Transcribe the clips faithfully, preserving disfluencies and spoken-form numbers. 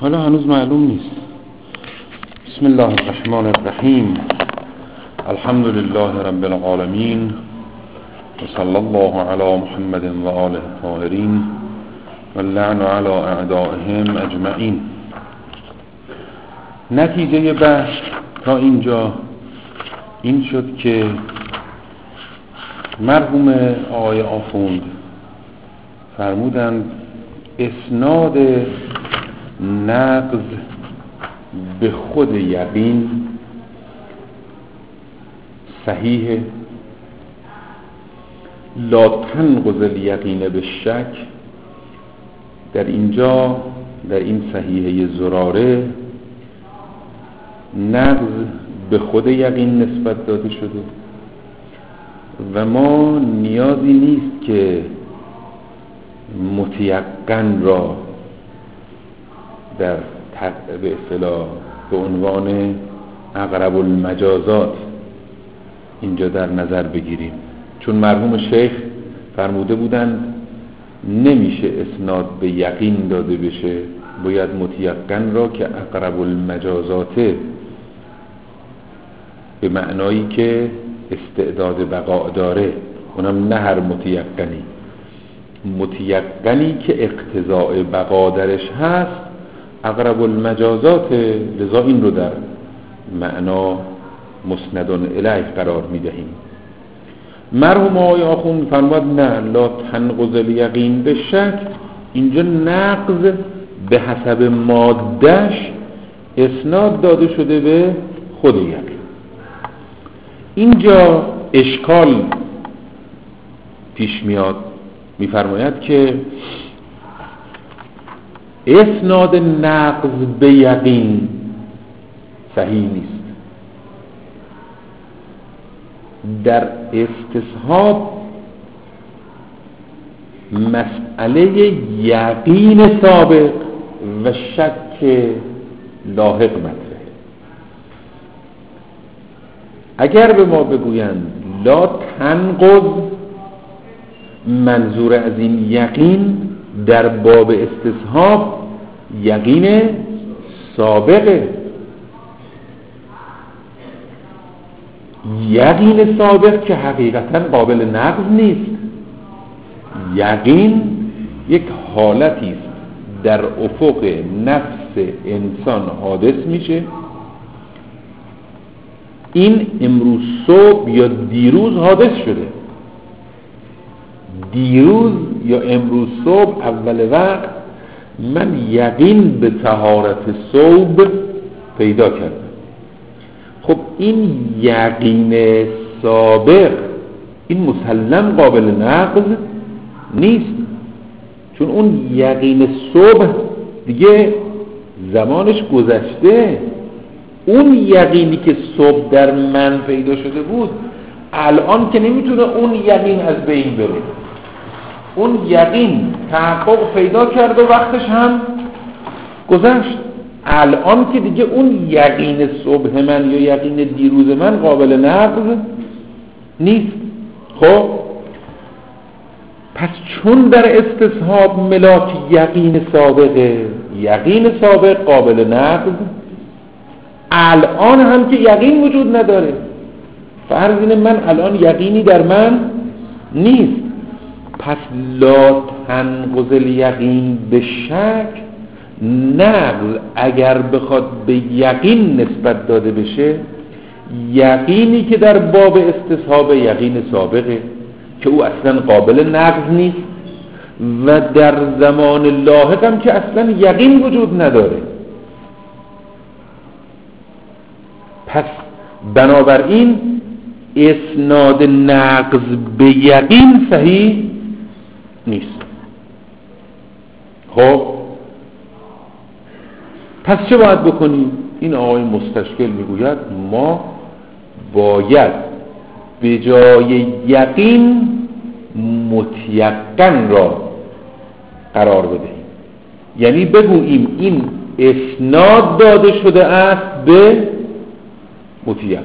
حالا هنوز معلوم نیست. بسم الله الرحمن الرحیم. الحمد لله رب العالمین و صلی الله علی محمد و آله الطاهرین و اللعن علی اعدائهم اجمعین. نتیجه بحث تا اینجا این شد که مرحوم آقای آخوند فرمودند اسناد نقض به خود یقین صحیح، لا تنقض الیقین به شک. در اینجا در این صحیحه زراره نقض به خود یقین نسبت داده شده و ما نیازی نیست که متیقن را در به اصطلاح به عنوان اقرب المجازات اینجا در نظر بگیریم، چون مرحوم شیخ فرموده بودند نمیشه اسناد به یقین داده بشه، باید متیقن را که اقرب المجازاته به معنایی که استعداد بقا داره، اونم نه هر متیقنی، متیقنی که اقتضاء بقا درش هست اقرب المجازات، لذا این رو در معنا مسندون الیه قرار میدهیم. مرحوم آقای آخوند فرمود نه، لا تنقض الیقین به شک. اینجا نقض به حسب مادهش اسناد داده شده به خود یقین. اینجا اشکال پیش میاد، میفرماید که اسناد نقض به یقین صحیح نیست. در استصحاب مسئله یقین سابق و شک لاحق مطرحه. اگر به ما بگویند لا تنقض، منظور از این یقین در باب استصحاب یقین سابقه. یقین سابق که حقیقتا قابل نقض نیست. یقین یک حالتی است در افق نفس انسان حادث میشه. این امروز صبح یا دیروز حادث شده، دیروز یا امروز صبح اول وقت من یقین به طهارت صبح پیدا کردم. خب این یقین سابق این مسلم قابل نقض نیست، چون اون یقین صبح دیگه زمانش گذشته. اون یقینی که صبح در من پیدا شده بود الان که نمیتونه اون یقین از بین بره. اون یقین تحقق پیدا کرد و وقتش هم گذشت. الان که دیگه اون یقین صبح من یا یقین دیروز من قابل نقض نیست. خب پس چون در استصحاب ملاک یقین سابقه، یقین سابق قابل نقض، الان هم که یقین وجود نداره. فرض اینه من الان یقینی در من نیست، پس لا تنقض الیقین به شک. نقض اگر بخواد به یقین نسبت داده بشه، یقینی که در باب استصحاب یقین سابقه که او اصلا قابل نقض نیست و در زمان لاحق هم که اصلا یقین وجود نداره. پس بنابراین اسناد نقض به یقین صحیح نیست. خب پس چه باید بکنیم؟ این آقای مستشکل میگوید ما باید به جای یقین متیقن را قرار بدهیم، یعنی بگوییم این اسناد داده شده است به متیقن.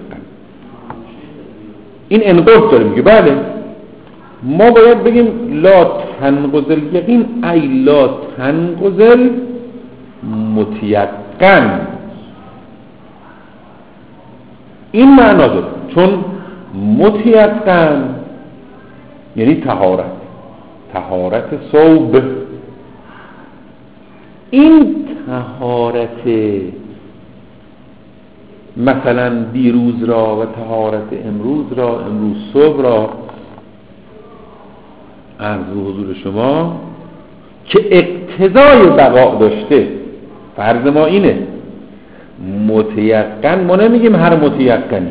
این انقاض داره میگه. بله ما باید بگیم لا تنقض الیقین ای لا تنقض متیقن این معنا داره، چون متیقن یعنی طهارت، طهارت ثوب. این طهارت مثلا دیروز را و طهارت امروز را، امروز صبح را عرض حضور شما که اقتضای بقا داشته، فرض ما اینه متیقن، ما نمیگیم هر متیقنی،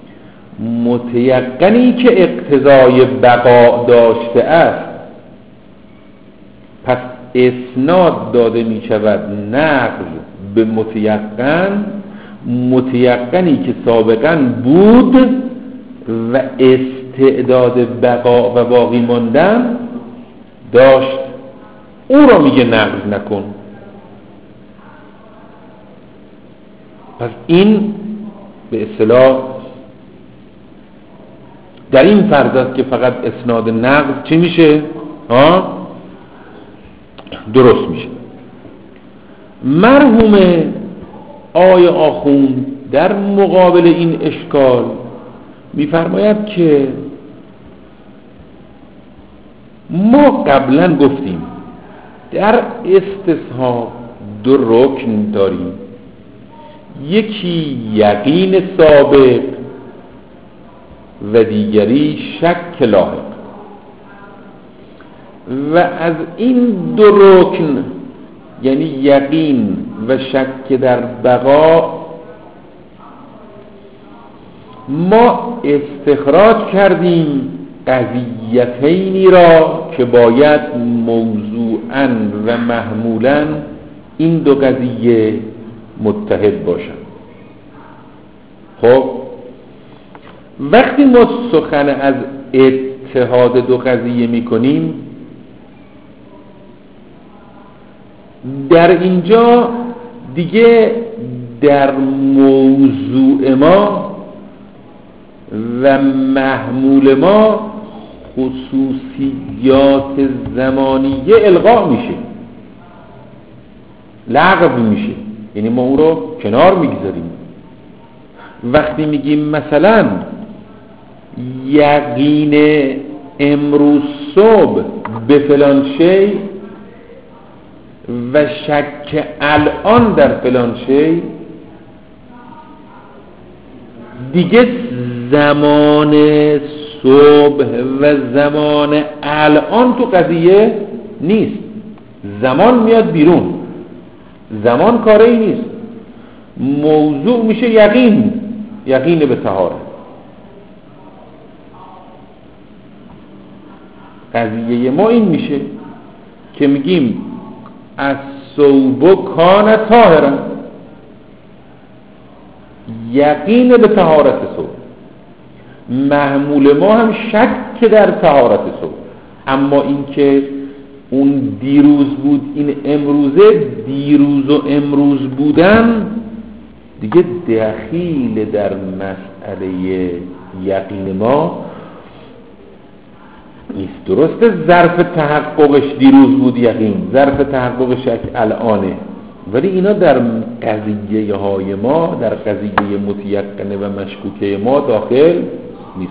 متیقنی که اقتضای بقا داشته است، پس اسناد داده می شود نقل به متیقن، متیقنی که سابقا بود و استعداد بقا و باقی ماندن داشت، او را میگه نقل نکن. پس این به اصطلاح در این فرض است که فقط اسناد نقل چی میشه؟ ها؟ درست میشه. مرحوم آقای آخوند در مقابل این اشکال میفرماید که ما قبلا گفتیم در استصحاب دو رکن داریم، یکی یقین سابق و دیگری شک لاحق، و از این دو رکن یعنی یقین و شک در بقا ما استخراج کردیم قضیتینی را که باید موضوعاً و محمولاً این دو قضیه متحد باشند. خب وقتی ما سخن از اتحاد دو قضیه می کنیم، در اینجا دیگه در موضوع ما و محمول ما خصوصیات زمانیه الغا میشه، لغو میشه، یعنی ما اون رو کنار میگذاریم. وقتی میگیم مثلا یقین امروز صبح به فلان شی و شک الان در فلان شی، دیگه زمان صبح و زمان الان تو قضیه نیست، زمان میاد بیرون، زمان کاری نیست، موضوع میشه یقین، یقین به طهارت. قضیه ما این میشه که میگیم الثوب کان طاهرا، یقین به طهارت ثوب. محمول ما هم شک در طهارت ثوب، اما این که اون دیروز بود این امروزه، دیروز و امروز بودن دیگه دخیل در مسئله یقین ما نیست. درسته ظرف تحققش دیروز بود یقین، ظرف تحققش الانه، ولی اینا در قضیه های ما، در قضیه متیقنه و مشکوکه ما داخل نیست.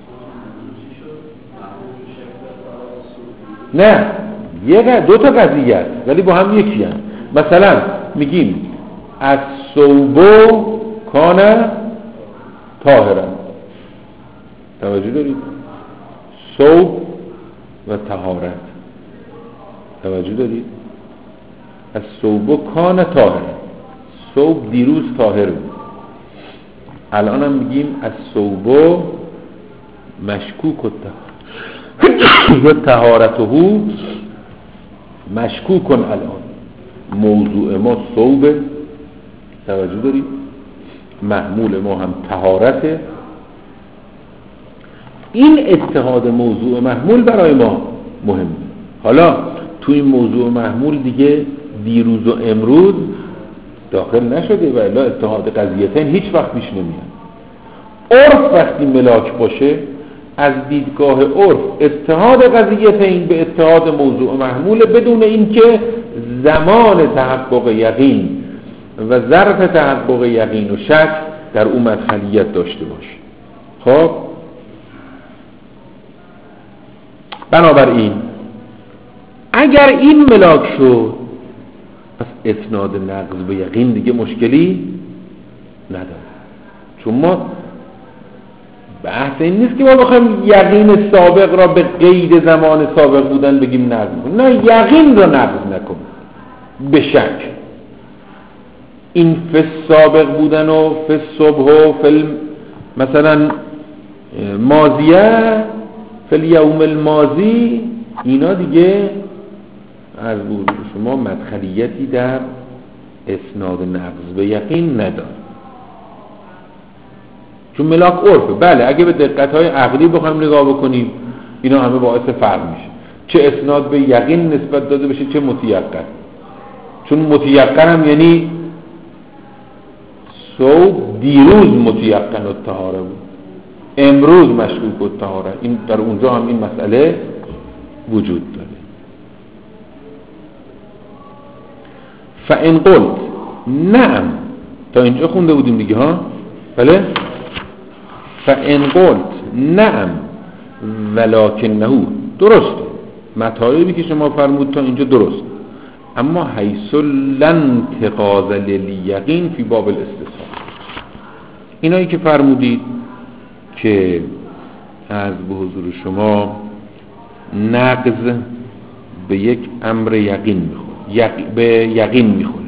نه، یه دو تا قضیه است ولی با هم یکی هست. مثلا میگیم الثوب کان طاهرا، توجه دارید؟ ثوب و طهارت، توجه دارید؟ الثوب کان طاهرا، ثوب دیروز طاهر بود، الان هم میگیم الثوب مشکوک و طهارته مشکوک الان. موضوع ما ثوب، توجه دارید؟ محمول ما هم طهارته. این اتحاد موضوع محمول برای ما مهمه. حالا تو این موضوع محمول دیگه دیروز و امروز داخل نشده و الا اتحاد قضیتین هیچ وقت پیش نمیاد. عرف وقتی ملاک باشه، از دیدگاه عرف اتحاد قضیتین به اتحاد موضوع محمول بدون اینکه زمان تحقق یقین و ظرف تحقق یقین و شک در اون مدخلیت داشته باشه. خب بنابراین اگر این ملاک شد پس اسناد نقض به یقین دیگه مشکلی نداره، چون ما بحث این نیست که ما بخوایم یقین سابق را به قید زمان سابق بودن بگیم نقض کنیم، نه، یقین را نقض نکن به شک. این فی سابق بودن و فی صبح و فی مثلا ماضیه فی الیوم الماضی، اینا دیگه از بود شما مدخلیتی در اسناد نقض به یقین نداره، چون ملاک عرفه. بله اگه به دقت‌های عقلی بخوایم نگاه بکنیم اینا همه باعث فرق میشه، چه اسناد به یقین نسبت داده بشه چه متیقن، چون متیقن هم یعنی صبح دیروز متیقن الطهاره بود، امروز مشکوک الطهاره، این در اونجا هم این مسئله وجود داره. فإن قلت نعم، تا اینجا خونده بودیم دیگه ها، بله. فإن قلت نعم ولکنه، درست مطالبی که شما فرمود تا اینجا درست، اما حیث لن تقاض للیقین فی باب الاستصحاب، اینایی که فرمودید که از به حضور شما نقض به یک امر یقین میخوره، یق... به یقین میخوره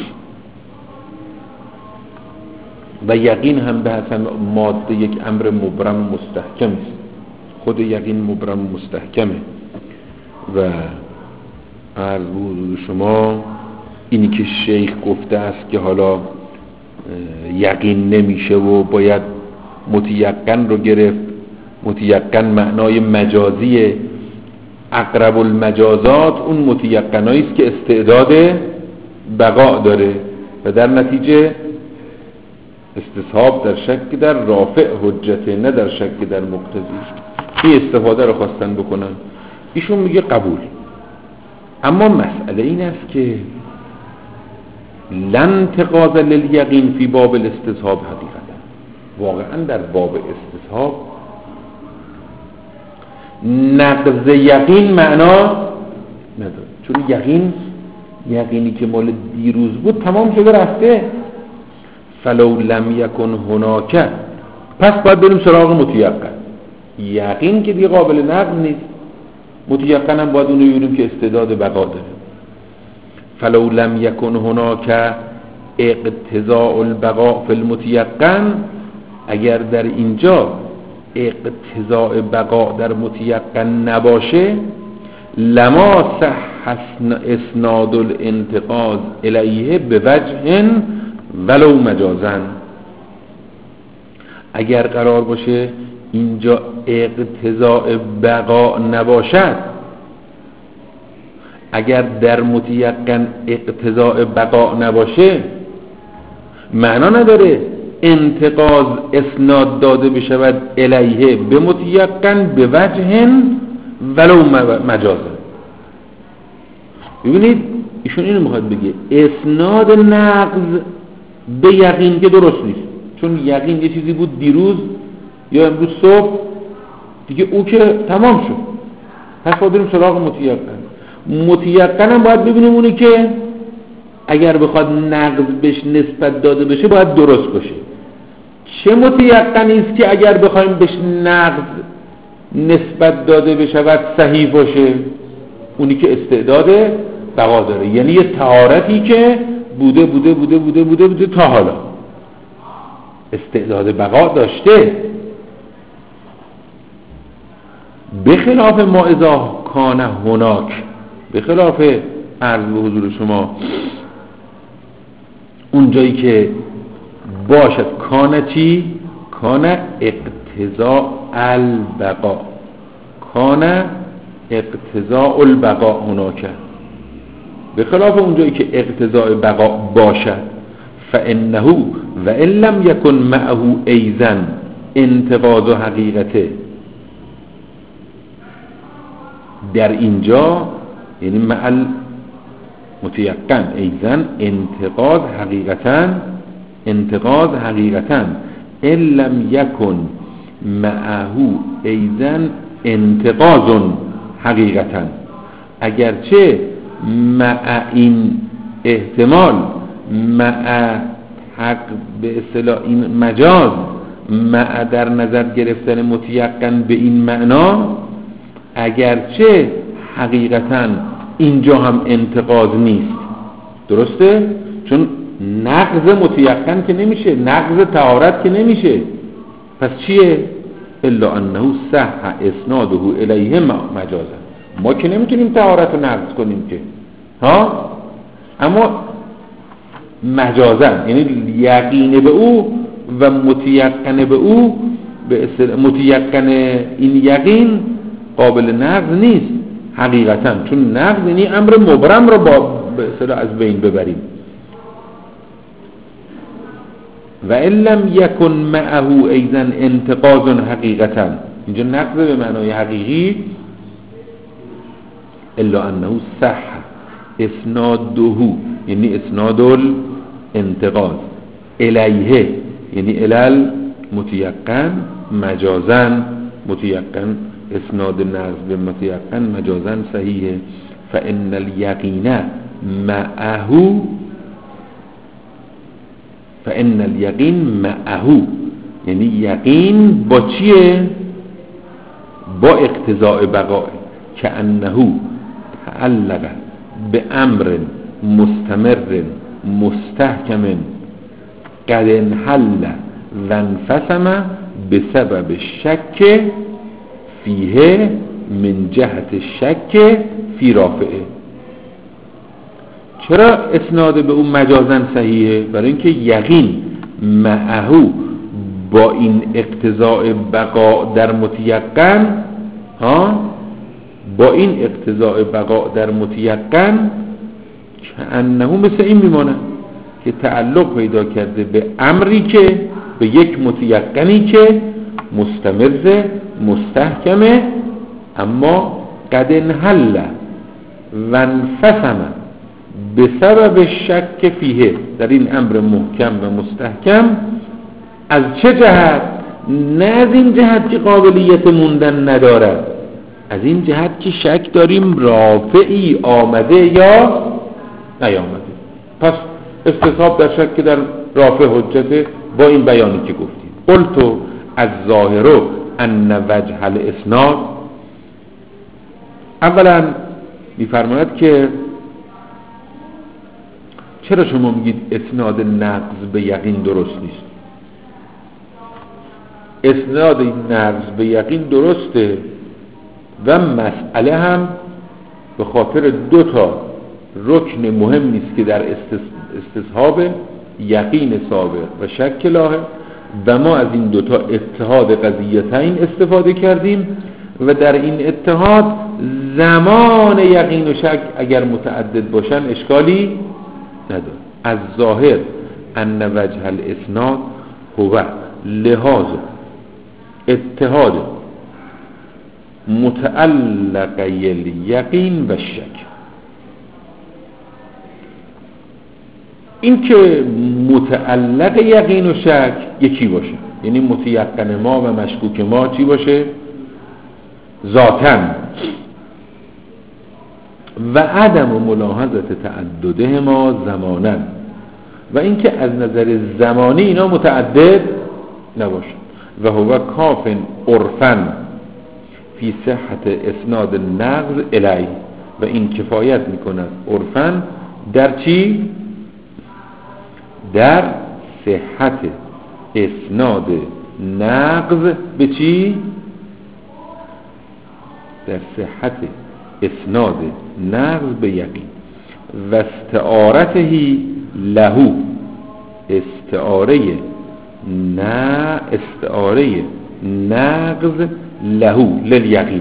و یقین هم به حسن ماده یک امر مبرم مستحکم است، خود یقین مبرم مستحکمه و از به حضور شما اینی که شیخ گفته است که حالا یقین نمیشه و باید متیقن رو گرفت، متیقن معنای مجازی اقرب المجازات، اون متیقنایی است که استعداد بقا داره و در نتیجه استصحاب در شک در رافع حجته، نه در شک در مقتضی. این استفاده رو خواستن بکنن، ایشون میگه قبول، اما مسئله این است که لن تقاض للیقین فی باب الاستصحاب، حقیقتا واقعا در باب استصحاب نقض یقین معنا نداره، چون یقین یقینی که مال دیروز بود تمام شده رفته. فلو لم یکن هناک، پس باید بریم سراغ متیقن. یقین که دیگه قابل نقض نیست، متیقن هم باید اونو ببینیم که استعداد بقا داره. فلو لم یکن هناک اقتضاء البقاء فی المتیقن، اگر در اینجا اقتضاء بقا در متیقن نباشه، لما صح اسناد الانتقاض الیه به وجه ولو مجازن، اگر قرار باشه اینجا اقتضاء بقا نباشد، اگر در متیقن اقتضاء بقا نباشه معنا نداره انتقاض اسناد داده بشود الیه به متیقن به وجه ولو مجازن. ببینید ایشون اینو میخواد بگه اسناد نقض به یقین که درست نیست، چون یقین یه چیزی بود دیروز یا امروز صبح دیگه، او که تمام شد، پس باید بریم سراغ متیقن. متیقن هم باید ببینیم اونی که اگر بخواد نقض بهش نسبت داده بشه باید درست باشه. چه متیقنی است که اگر بخوایم بهش نقض نسبت داده بشود صحیح باشه؟ اونی که استعداد بقا داره، یعنی یه طهارتی که بوده بوده بوده بوده بوده بوده تا حالا استعداد بقا داشته، بخلاف ما اذا کان هناک، بخلاف عرض به حضور شما اون جایی که باشد کان چی؟ کان اقتضاء البقا، کان اقتضاء البقا هناک، بخلاف اون جایی که اقتضاء بقا باشد. فانه و ان لم یکن معه ایضا انتقاض حقیقته، در اینجا یعنی مع متیقن ایزن انتقاض حقیقتاً انتقاض حقیقتاً ان لم یکن معه ایزن انتقاض حقیقتاً، اگرچه مع این احتمال، مع حق به اصطلاح این مجاز، مع در نظر گرفتن متیقن به این معنا، اگرچه حقیقتاً اینجا هم انتقاض نیست. درسته؟ چون نقض متیقن که نمیشه، نقض طهارت که نمیشه. پس چیه؟ الا انه صح اسناده الیه مجازا. ما که نمیتونیم طهارت رو نقض کنیم که ها، اما مجازا، یعنی یقین به او و متیقن به او، به متیقن این یقین قابل نقض نیست حقیقتا، چون نقض یعنی امر مبرم رو با به اصطلاح از بین ببریم. و ان لم یکن معه ایضا انتقاض حقیقتا، اینجا نقض به معنای حقیقی، الا انه صح اسناده یعنی اسناد الانتقاض الیه یعنی الال متیقن مجازا، متیقن اسناد نقض به متیقن مجازا صحیحه. فان الیقین معه فان الیقین معه یعنی یقین با چیه؟ با اقتضاء بقاء، که انه تعلق به امر مستمر مستحکم قد انحل و انفسم بسبب شک فیه من جهت شک فی رافعه. چرا اسناد به اون مجازن صحیحه؟ برای اینکه یقین معهو با این اقتضاء بقا در متیقن، ها با این اقتضاء بقا در متیقن که انه مثل این میمانه که تعلق پیدا کرده به امری که، به یک متیقنی که مستمر مستحکمه، اما قد انحل و انفسم به سبب شک فیه، در این امر محکم و مستحکم. از چه جهت؟ نه از این جهت که قابلیت موندن ندارد، از این جهت که شک داریم رافعی آمده یا نیامده. پس استصحاب در شک در رافع حجته با این بیانی که گفتیم. قلتو از ظاهرو ان وجه الاسناد، اولا میفرماید که چرا شما میگید اسناد نقض به یقین درست نیست؟ اسناد نقض به یقین درسته و مسئله هم به خاطر دو تا رکن مهم نیست که در استصحاب یقین سابق و شک لاحق، و ما از این دوتا اتحاد قضیتین استفاده کردیم و در این اتحاد زمان یقین و شک اگر متعدد باشن اشکالی نداره. از ظاهر ان وجه الاسناد هو لحاظ اتحاد متعلق الیقین و شک. این که متعلق یقین و شک یکی باشه، یعنی متیقن ما و مشکوک ما چی باشه؟ ذاتاً، و عدم ملاحظت تعدده ما زماناً، و این که از نظر زمانی اینا متعدد نباشه. و هو کاف عرفاً فی صحت اسناد نقض الی، و این کفایت میکند عرفاً در چی؟ در صحت اسناد نقض به چی؟ در صحت اسناد نقض به یقین و استعارته لهو، استعاره نه استعاره نقض لهو للیقین.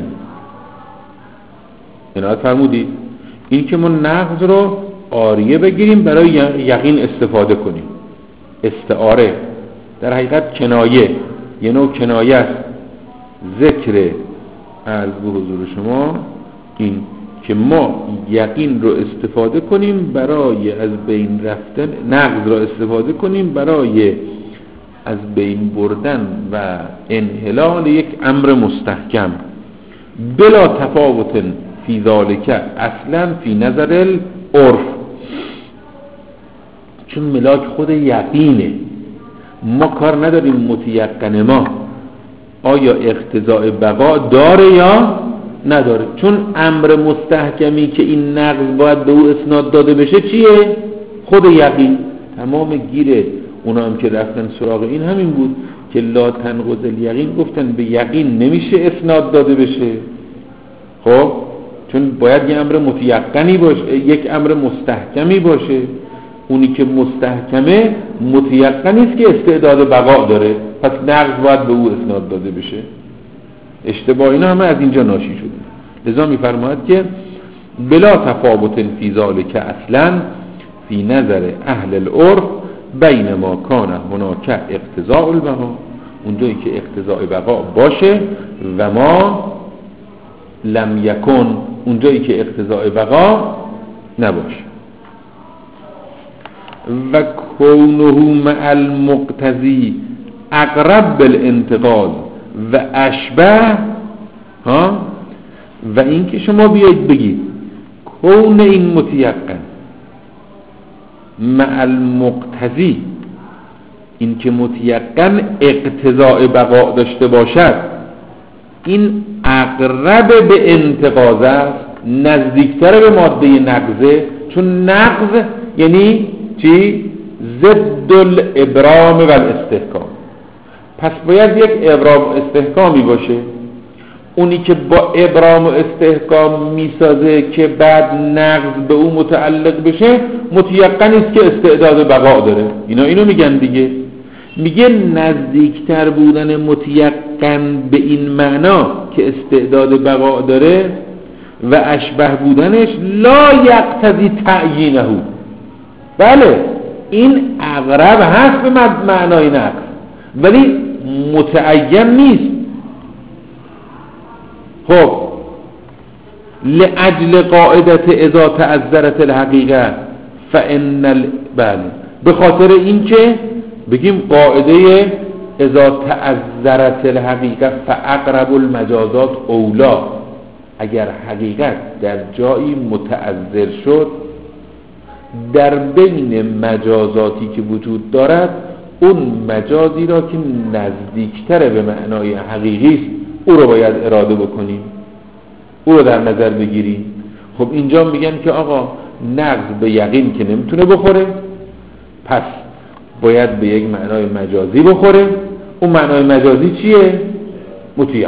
اینا فرمودید این که ما نقض رو آریه بگیریم برای یقین استفاده کنیم. استعاره در حقیقت کنایه، یه نوع کنایه است. ذکر عرض به حضور شما این که ما یقین رو استفاده کنیم برای از بین رفتن، نقض رو استفاده کنیم برای از بین بردن و انحلال یک امر مستحکم، بلا تفاوت فی ذالک اصلا فی نظر العرف. چون ملاک خود یقینه، ما کار نداریم متیقن ما آیا اقتضاء بقا داره یا نداره. چون امر مستحکمی که این نقض باید به او اسناد داده بشه چیه؟ خود یقین. تمام گیره اونا هم که رفتن سراغ این همین بود که لا تنقض الیقین، گفتن به یقین نمیشه اسناد داده بشه. خب چون باید یه امر متیقنی باشه، یک امر مستحکمی باشه. اونی که مستحکمه متیقنی است که استعداد بقا داره، پس نقض باید به او اسناد داده بشه. اشتباه اینا همه از اینجا ناشی شده. لذا می‌فرماید که بلا تفاوت فی ذالک اصلا فی نظر اهل العرف بین ما کان هناک اقتضاء البقا، اونجایی که اقتضاء بقا باشه، و ما لم یکن، اونجایی که اقتضاء بقا نباشه. و کونه مع المقتضی اقرب بالانتقاض و اشبه ها. و این که شما بیایید بگید کون این متیقن مع المقتضی، این که متیقن اقتضاء بقا داشته باشد، این اقرب به انتقاض است، نزدیکتر به ماده نقضه. چون نقض یعنی چی؟ ضد الابرام و الاستحکام. پس باید یک ابرام و استحکامی باشه. اونی که با ابرام و استحکام میسازه که بعد نقض به اون متعلق بشه، متیقن است که استعداد بقا داره. اینا اینو میگن دیگه. میگه نزدیکتر بودن متیقن به این معنا که استعداد بقا داره و اشبه بودنش لا یقتضی تعیینه. بله این اقرب هست به معنای نقض ولی متعین نیست. خب لأجل قاعدت اذا تعذرت الحقیقه فان ال... بله به خاطر این که بگیم قاعده اذا تعذرت الحقیقه فاقرب المجازات اولا، اگر حقیقت در جایی متعذر شد، در بین مجازاتی که وجود دارد اون مجازی را که نزدیکتر به معنای حقیقی است او رو باید اراده بکنیم، او رو در نظر بگیریم. خب اینجا میگن که آقا نقض به یقین که نمیتونه بخوره، پس باید به یک معنای مجازی بخوره. اون معنای مجازی چیه؟ متیقن.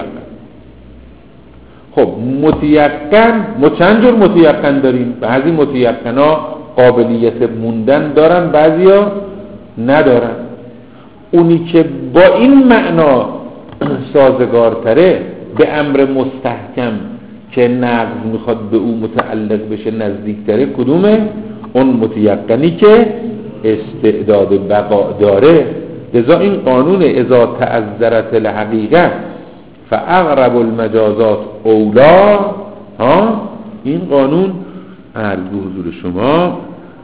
خب متیقن، ما چند جور متیقن داریم؟ بعضی متیقن ها قابلیت موندن دارن، بعضی ها ندارن. اونی که با این معنا سازگارتره به امر مستحکم که نقض میخواد به او متعلق بشه نزدیکتره کدومه؟ اون متیقنی که استعداد بقا داره. لذا این قانون اذا تعذرت الحقیقه فاقرب المجازات اولا، ها این قانون عرض به حضور شما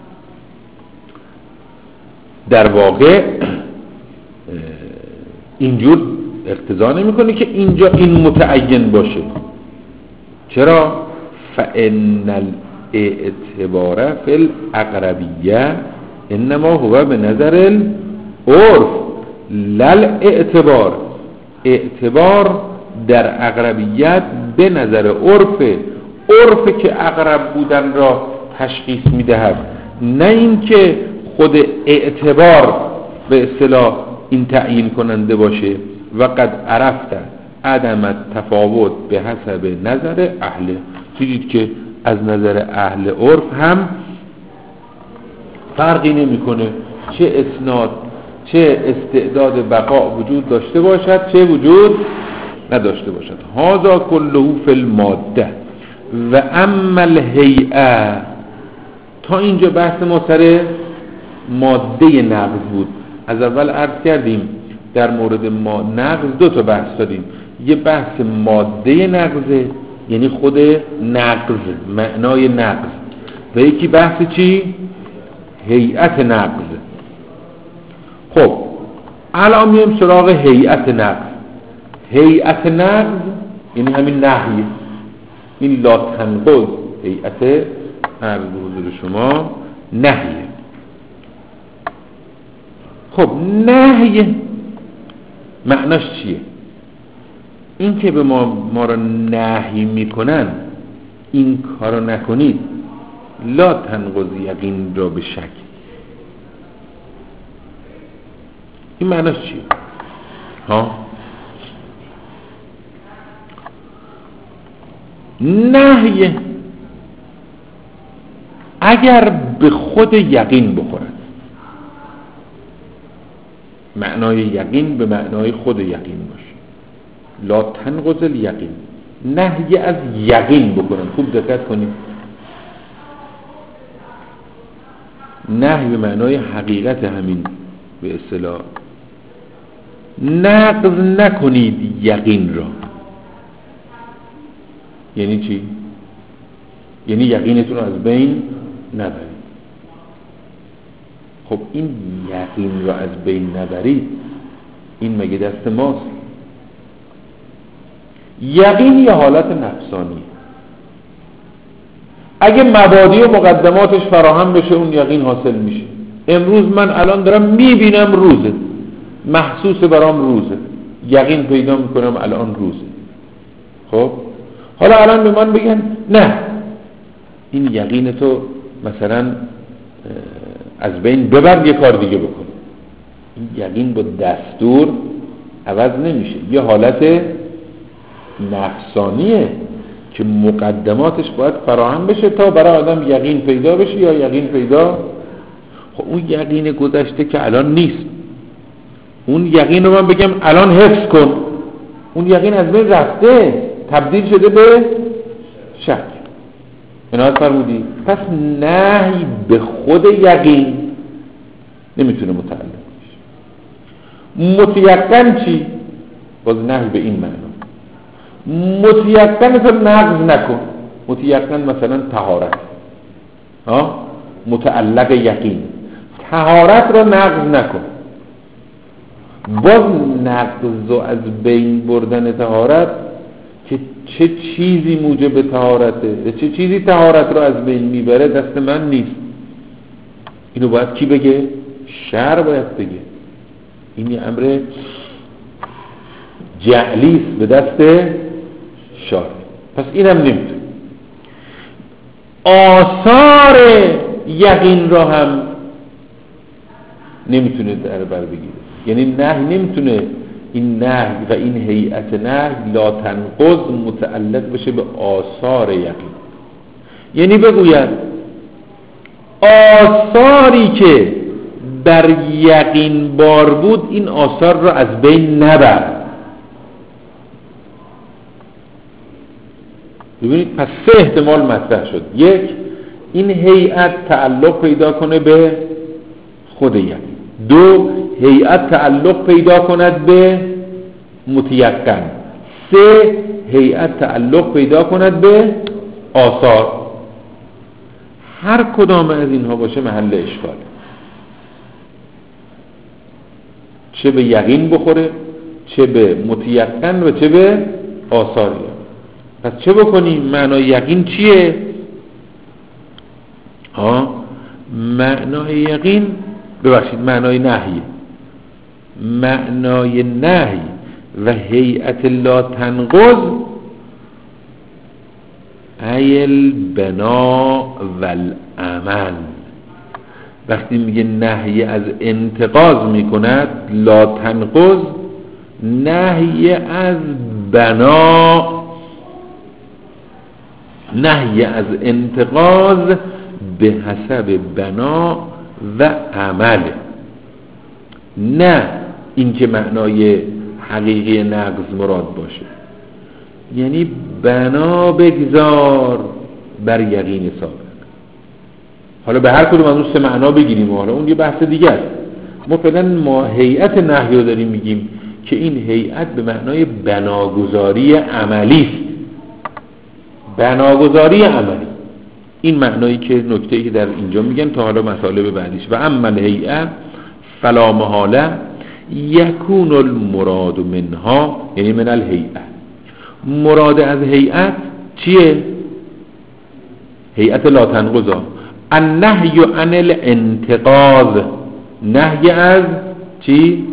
در واقع اینجور اقتضا نمیکنه که اینجا این متعین باشه. چرا؟ فان الاعتبار فی الاقربیه انما هو به نظر العرف لل اعتبار. اعتبار در اقربیت به نظر عرف، عرف که اقرب بودن را تشخیص میدهد، نه این که خود اعتبار به اصطلاح این تعیین کننده باشه. و قد عرفت عدم تفاوت به حسب نظر اهل. دیدید که از نظر اهل عرف هم فرقی نمیکنه چه اسناد چه استعداد بقا وجود داشته باشد چه وجود نداشته باشد. هذا كله فی الماده و اما الهیئه. تا اینجا بحث ما سر ماده نقض بود. از اول عرض کردیم در مورد ما نقض دو تا بحث داریم. یه بحث ماده نقضه، یعنی خود نقض، معنای نقض. و یکی بحث چی؟ هیئت نقض. خب الان میایم سراغ هیئت نقض. هیئت نقض یعنی همین نهی، این لا تنقض هیئت عرض حضور شما نهیه. خب نهی معناش چیه؟ این که به ما ما را نهی میکنن این کارو نکنید، لا تنقض یقین را به شک، این معناش چیه؟ ها نهی اگر به خود یقین بخورد، معنای یقین به معنای خود یقین باشه، لا تنقض الیقین، نهی از یقین بکنن. خوب دقت کنید، نهی به معنای حقیقت، همین به اصطلاح نقض نکنید یقین را. یعنی چی؟ یعنی یقینتون رو از بین نبرید. خب این یقین را از بین نبرید، این مگه دست ماست؟ یقین یه حالت نفسانی، اگه مبادی و مقدماتش فراهم بشه اون یقین حاصل میشه. امروز من الان دارم میبینم روزه، محسوس برام روزه، یقین پیدا میکنم الان روزه. خب حالا الان به من بگن نه این یقین تو مثلا از بین ببر، یه کار دیگه بکن. این یقین با دستور عوض نمیشه، یه حالت نفسانیه که مقدماتش باید فراهم بشه تا برای آدم یقین پیدا بشه یا یقین پیدا. خب اون یقین گذشته که الان نیست، اون یقین رو من بگم الان حفظ کن، اون یقین از بین رفته، تبدیل شده به شک. عنایت فرمودی؟ پس نهی به خود یقین نمیتونه متعلق بشه. متیقن چی؟ باز نهی به این معنا، متیقن تو نقض نکن. متیقن مثلا طهارت، ها متعلق یقین، طهارت رو نقض نکن. باز نقض و از بین بردن طهارت که چه چیزی موجب طهارته، چه چیزی طهارت رو از بین میبره دست من نیست. اینو باید کی بگه؟ شرع باید بگه. این یه امر جعلیست به دست شارع، پس اینم نمیتونه. آثار یقین را هم نمیتونه در بر بگیره، یعنی نهی نمیتونه، این نهی و این هیئت نهی لا تنقض متعلق بشه به آثار یقین. یعنی بگوید آثاری که بر یقین بار بود این آثار را از بین نبر. ببینید پس سه احتمال مطرح شد. یک، این هیئت تعلق پیدا کنه به خود یقین. دو، هیئت تعلق پیدا کند به متیقن. سه، هیئت تعلق پیدا کند به آثار. هر کدام از اینها باشه محل اشکال، چه به یقین بخوره، چه به متیقن و چه به آثار. پس چه بکنیم؟ معنای یقین چیه؟ ها معنای یقین، ببخشید معنای نهی، معنای نهی و هیئت لا تنقض ای البنا والعمل. وقتی میگه نهی از انتقاض میکند، لا تنقض نهی از بنا، نهی از انتقاض به حسب بنا و عمل، نه اینکه معنای حقیقی نقض مراد باشه. یعنی بنا بگذار بر یقین ثابت. حالا به هر کدوم از اون سه معنا بگیریم و حالا اون یه بحث دیگه است. ما فعلا ما هیئت نهی رو داریم میگیم که این هیئت به معنای بناگذاری عملی است. بناگذاری عملی. این معنایی که نکته‌ای که در اینجا میگن تا حالا مطالب بعدیش. و اما الهیئه فلا محاله یکون المراد منها، یعنی من الهیئه، مراد از هیئت چیه؟ هیئت لا تنقضا، النهی عن الانتقاض، نهی از چی؟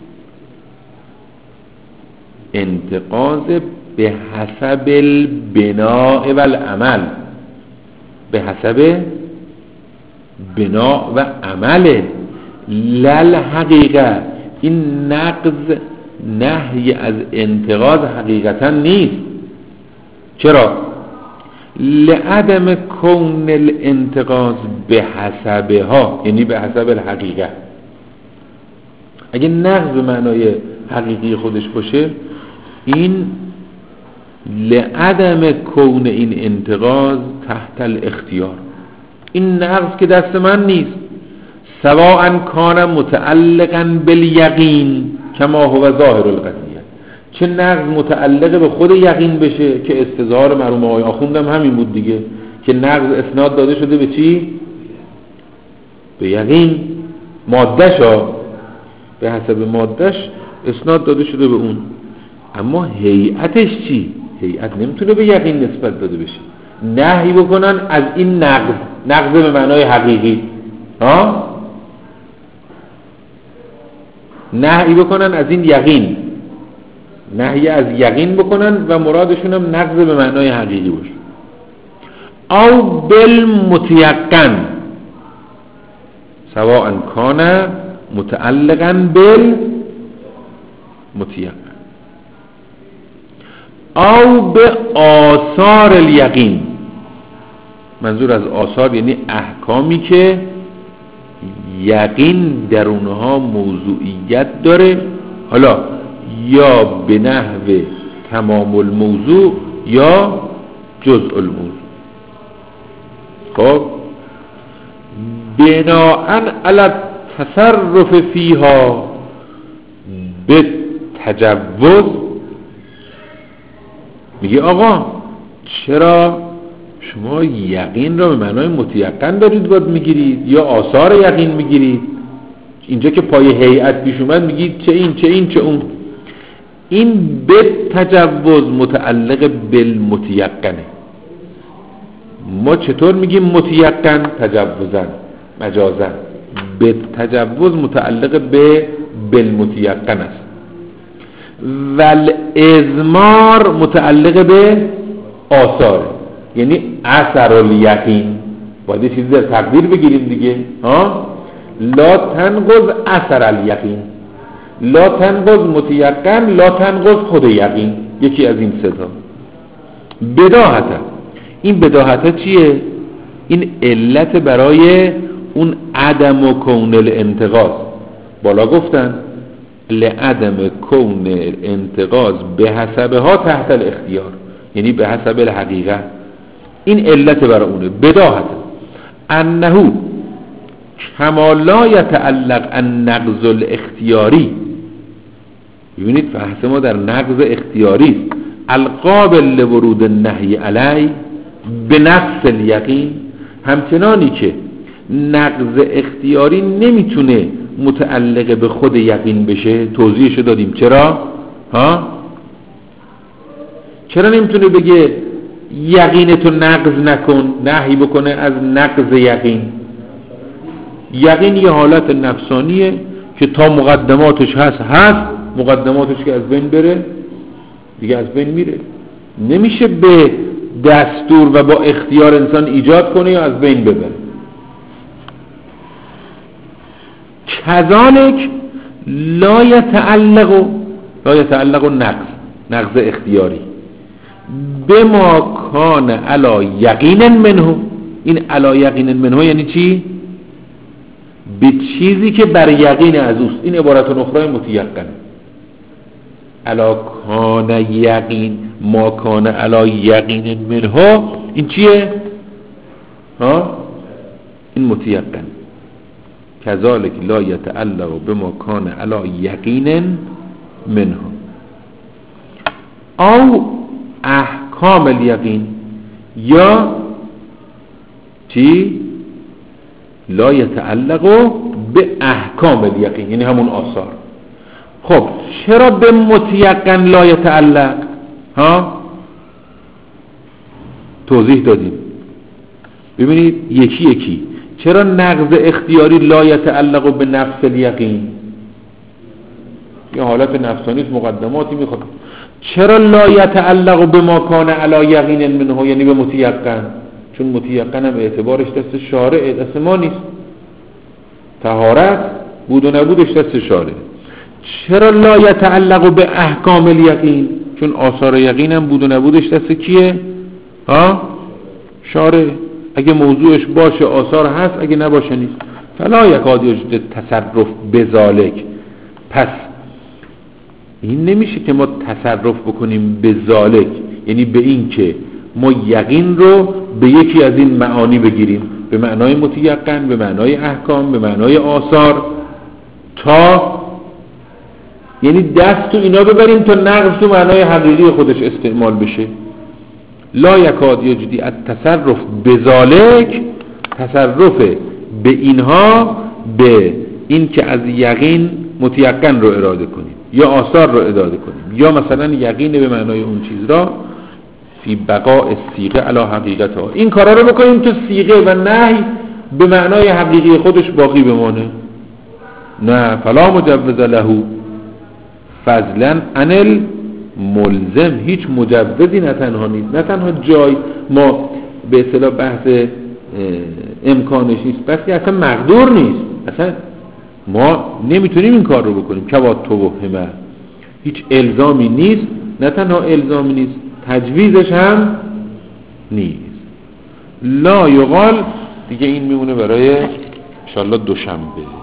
انتقاض به حسب البناء و العمل، به حسب بناء و عمل، لل حقیقه. این نقض نهی از انتقاض حقیقتا نیست. چرا؟ لعدم کون الانتقاض به حسبها، یعنی به حسب الحقیقه. اگه نقض به معنای حقیقی خودش باشه، این لعدم کون این انتقاض تحت الاختیار، این نقض که دست من نیست، سواء کان متعلقا بالیقین کما هو ظاهر القضیه، چه نقض متعلق به خود یقین بشه که استظهار مرحوم آقای آخوندم همین بود دیگه، که نقض اسناد داده شده به چی؟ به یقین، ماده‌ش ها، به حسب ماده‌ش اسناد داده شده به اون. اما هیئتش چی؟ هیئت نمیتونه به یقین نسبت داده بشه. نهی بکنن از این نقض، نقض به معنای حقیقی، ها؟ نهی بکنن از این یقین، نهی از یقین بکنن و مرادشون هم نقض به معنای حقیقی باشه. او بالمتیقن سواء کان متعلقا بالمتیقن او به آثار الیقین، منظور از آثار یعنی احکامی که یقین در اونها موضوعیت داره، حالا یا به نحو تمام الموضوع یا جزء الموضوع. خب بناءً علی تصرف فیها به تجوز، میگه آقا چرا شما یقین را به معنای متیقن دارید باید میگیرید یا آثار یقین میگیرید؟ اینجا که پای هیئت پیش اومد میگید چه این چه این چه اون. این به تجوز متعلق بالمتیقنه. ما چطور میگیم متیقن؟ تجوزن، مجازن. به تجوز متعلق به بالمتیقن است. والازمار متعلق به آثار، یعنی اثر الیقین. باید چیزی در تقدیر بگیریم دیگه، ها؟ لا تنقض اثر الیقین، لا تنقض متیقن، لا تنقض خود یقین. یکی از این ستا بداهته. این بداهته چیه؟ این علت برای اون عدم و کون الانتقاض. بالا گفتن لعدم کون الانتقاض به حسبها تحت الاختیار، یعنی به حسب الحقیقه. این علت برای اونه. بداهت انه کما لا یتعلق النقض الاختیاری. ببینید فحص ما در نقض اختیاری القابل لورود النهی علی به نقص الیقین، همچنانی که نقض اختیاری نمیتونه متعلق به خود یقین بشه. توضیحش دادیم. چرا؟ ها؟ چرا نمیتونه بگه یقینتو نقض نکن، نهی بکنه از نقض یقین؟ یقین یه حالت نفسانیه که تا مقدماتش هست هست، مقدماتش که از بین بره دیگه از بین میره. نمیشه به دستور و با اختیار انسان ایجاد کنه یا از بین ببره. کذالک لا یتعلق لا یتعلق نقض نقض اختیاری بما کان علی یقین منه. این علی یقین منه یعنی چی؟ به چیزی که بر یقین از اوست. این عبارت اخرى متیقن. علی کان یقین، ما کان علی یقین منه، این چیه؟ ها؟ این متیقن. کذالک لا یتعلق بما کان علی یقین منه او احکام الیقین، یا چی؟ لا یتعلق به احکام الیقین، یعنی همون آثار. خب چرا به متیقن لا یتعلق؟ ها توضیح دادیم. ببینید یکی یکی چرا نقض اختیاری لا یتعلق به نفس الیقین؟ یه حالت نفسانی مقدماتی میخواد. چرا لا یتعلق به ما کان علی یقین منه، یعنی به متیقن؟ چون متیقن هم اعتبارش دست شارع، دست ما نیست. طهارت بود و نبودش دست شارع. چرا لا یتعلق به احکام الیقین؟ چون آثار یقین هم بود و نبودش دست کیه؟ ها؟ شارع. اگه موضوعش باشه آثار هست، اگه نباشه نیست. فلا یکاد یوجد تصرف بذالک. پس این نمیشه که ما تصرف بکنیم به ذالک، یعنی به این که ما یقین رو به یکی از این معانی بگیریم، به معنای متیقن، به معنای احکام، به معنای آثار، تا یعنی دست تو اینا ببریم تا نقض تو معنای حقیقی خودش استعمال بشه. لا یکاد یجدی التصرف بذالک، تصرف به اینها، به این که از یقین متیقن رو اراده کنیم یا آثار رو اراده کنیم، یا مثلا یقین به معنای اون چیز را فی بقاء الصیغه علی حقیقتها، این کارا رو بکنیم تو صیغه و نهی به معنای حقیقی خودش باقی بمانه. نه، فلا مجوز له فضلا عن الملزم. هیچ مجوزی نه تنها نیست، نه تنها جای ما به اصطلاح بحث امکانش نیست، بلکه اصلا مقدور نیست. اصلا ما نمیتونیم این کار رو بکنیم. که با توهمه هیچ الزامی نیست، نه تنها الزامی نیست، تجویزش هم نیست. لا یقال دیگه این میمونه برای انشالله دوشنبه.